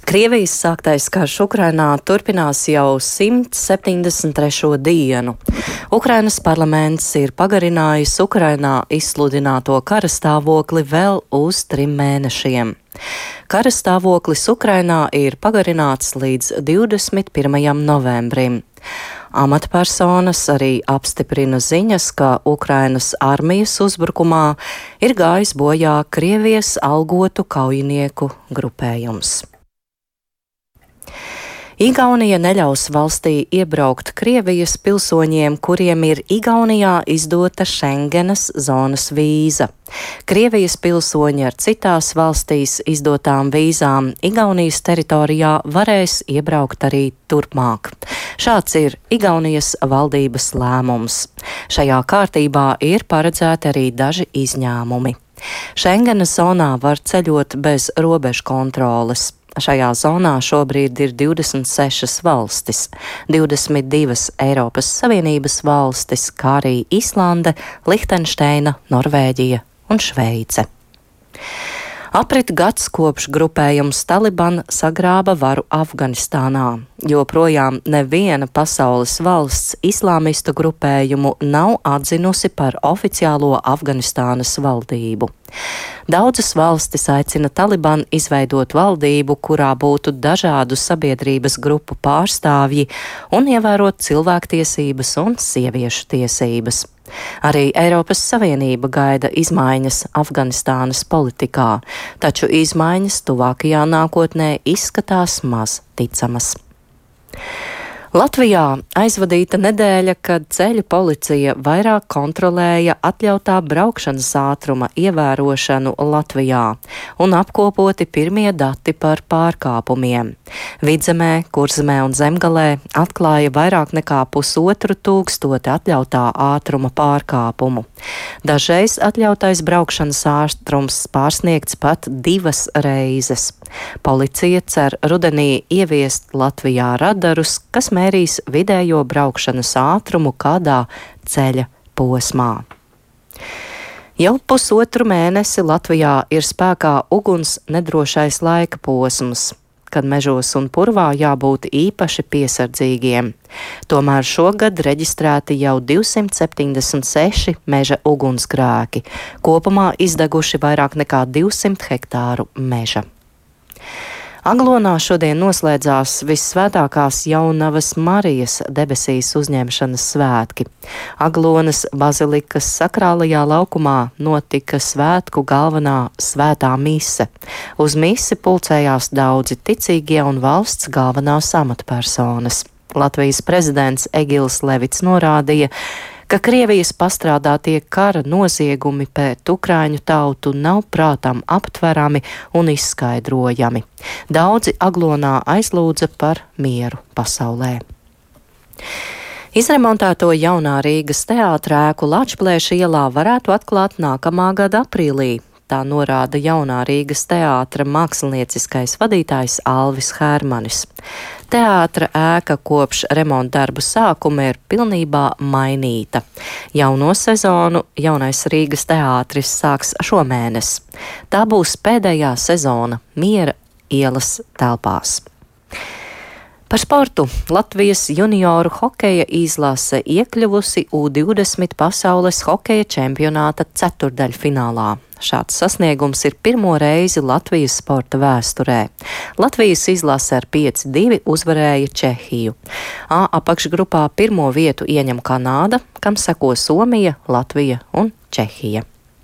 Krievijas sāktais karš Ukrainā turpinās jau 173. dienu. Ukrainas parlaments ir pagarinājis Ukrainā izsludināto kara stāvokli vēl uz 3 mēnešiem. Kara stāvoklis Ukrainā ir pagarināts līdz 21. novembrim. Amatpersonas arī apstiprina ziņas, ka Ukrainas armijas uzbrukumā ir gājis bojā Krievijas algotu kaujinieku grupējums. Igaunija neļaus valstī iebraukt Krievijas pilsoņiem, kuriem ir Igaunijā izdota Schengenas zonas vīza. Krievijas pilsoņi ar citās valstīs izdotām vīzām Igaunijas teritorijā varēs iebraukt arī turpmāk. Šāds ir Igaunijas valdības lēmums. Šajā kārtībā ir paredzēti arī daži izņēmumi. Schengenas zonā var ceļot bez robežu kontroles. Šajā zonā šobrīd ir 26 valstis, 22 Eiropas Savienības valstis, kā arī Islande, Lihtenšteina, Norvēģija un Šveice. Aprit gads kopš grupējums Taliban sagrāba varu Afganistānā. Joprojām neviena pasaules valsts islāmistu grupējumu nav atzinusi par oficiālo Afganistānas valdību. Daudzas valstis aicina Taliban izveidot valdību, kurā būtu dažādu sabiedrības grupu pārstāvji un ievērot cilvēktiesības un sieviešu tiesības. Arī Eiropas Savienība gaida izmaiņas Afganistānas politikā, taču izmaiņas tuvākajā nākotnē izskatās maz ticamas. Latvijā aizvadīta nedēļa, kad ceļu policija vairāk kontrolēja atļautā braukšanas ātruma ievērošanu Latvijā un apkopoti pirmie dati par pārkāpumiem. Vidzemē, Kurzemē un Zemgalē atklāja vairāk nekā 1500 atļautā ātruma pārkāpumu. Dažreiz atļautais braukšanas ātrums pārsniegts pat 2 reizes. Policija cer rudenī ieviest Latvijā radarus, kas mērīs vidējo braukšanas ātrumu kādā ceļa posmā. Jau pusotru mēnesi Latvijā ir spēkā uguns nedrošais laika posms, kad mežos un purvā jābūt īpaši piesardzīgiem. Tomēr šogad reģistrēti jau 276 meža ugunsgrēki, kopumā izdeguši vairāk nekā 200 hektāru meža. Aglonā šodien noslēdzās Vissvētākās Jaunavas Marijas debesīs uzņemšanas svētki. Aglonas bazilikas sakrālajā laukumā notika svētku galvenā svētā mise. Uz misi pulcējās daudzi ticīgie un valsts galvenās amatpersonas. Latvijas prezidents Egils Levits norādīja, ka Krievijas pastrādātie kara noziegumi pret ukraiņu tautu nav prātam aptverami un izskaidrojami. Daudzi Aglonā aizlūdza par mieru pasaulē. Izremontēto jaunā Rīgas teātra ēku Lačplēša ielā varētu atklāt nākamā gada aprīlī. Tā norāda jaunā Rīgas teātra mākslinieckais vadītājs Alvis Hērmanis. Teātra ēka kopš remonta darbu sākuma ir pilnībā mainīta. Jauno sezonu jaunais Rīgas teātris sāks šomēnes. Tā būs pēdējā sezona Miera ielas telpās. Par sportu Latvijas junioru hokeja izlase iekļuvusi U20 pasaules hokeja čempionāta ceturdaļfinālā. Šāds sasniegums ir pirmo reizi Latvijas sporta vēsturē. Latvijas izlase ar 5-2 uzvarēja Čehiju. A apakšgrupā pirmo vietu ieņem Kanāda, kam seko Somija, Latvija un Čehija.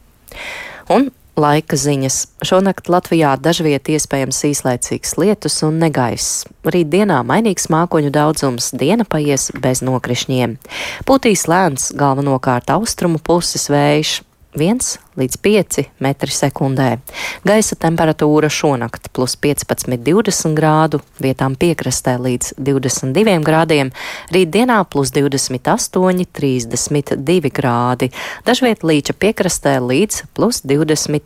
Un laika ziņas. Šonakt Latvijā dažviet iespējams īslaicīgs lietus un negaiss. Rīt dienā mainīgs mākoņu daudzums, diena paies bez nokrišņiem. Pūtīs lēns galvenokārt austrumu puses vējš 1 līdz 5 metri sekundē. Gaisa temperatūra šonakt +15–20 grādu, vietām piekrastē līdz 22 grādiem, rītdienā +28–32 grādi, dažviet līča piekrastē līdz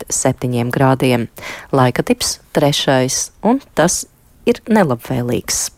+27 grādiem. Laika tips 3. un tas ir nelabvēlīgs.